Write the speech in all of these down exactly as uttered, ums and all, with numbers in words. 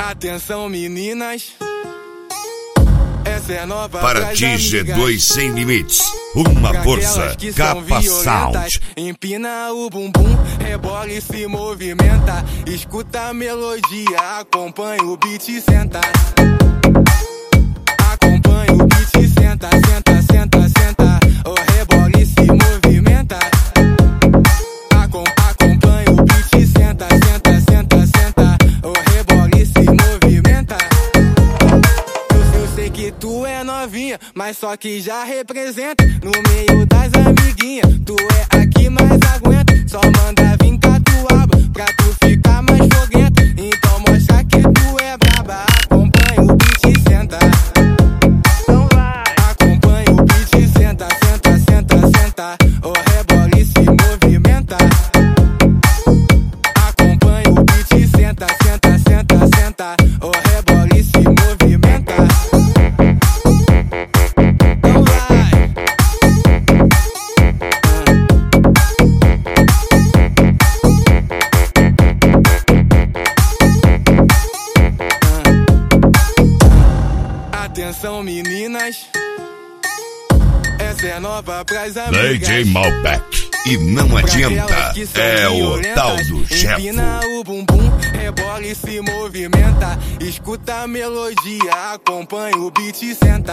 Atenção meninas, essa é nova para ti G dois sem limites. Uma força, Capa Sound. Empina o bumbum, rebola e se movimenta. Escuta a melodia, acompanha o beat e senta. Acompanha o beat e senta, senta, senta, senta. O rebola e se movimenta. Acompanha o beat e senta, senta, senta, senta. O rebola e se movimenta. Eu, eu sei que tu é novinha, mas só que já representa no meio das amiguinhas. Tu é aqui, mas aguenta. Só manda vir catuaba pra tu ficar mais foguenta. Então mostra que tu é braba. Acompanha o beat e senta. Acompanha o beat e senta, senta, senta, senta. O rebola e se movimenta. Acompanha o beat e senta, senta, senta, senta. O rebola e se movimenta. Então vai. Atenção meninas, essa é nova pras amigas. D J Malbec. E não adianta, é o tal do chefe. Empina o bumbum, rebola e se movimenta. Escuta a melodia, acompanha o beat e senta.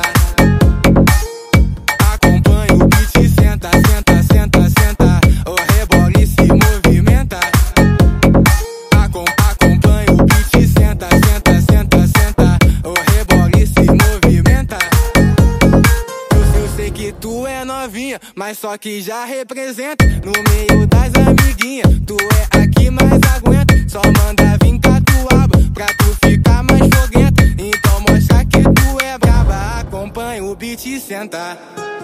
Acompanha o beat e senta, senta, senta, senta. O rebola e se movimenta. Acompanha o beat e senta, senta, senta, senta. O rebola e se movimenta. Eu, eu sei que tu é novinha, mas só que já representa no meio das amiguinhas. Tu é aqui, mas aguenta. Só manda vir catuaba pra tu ficar mais foguenta. Então mostra que tu é braba. Acompanha o beat e senta.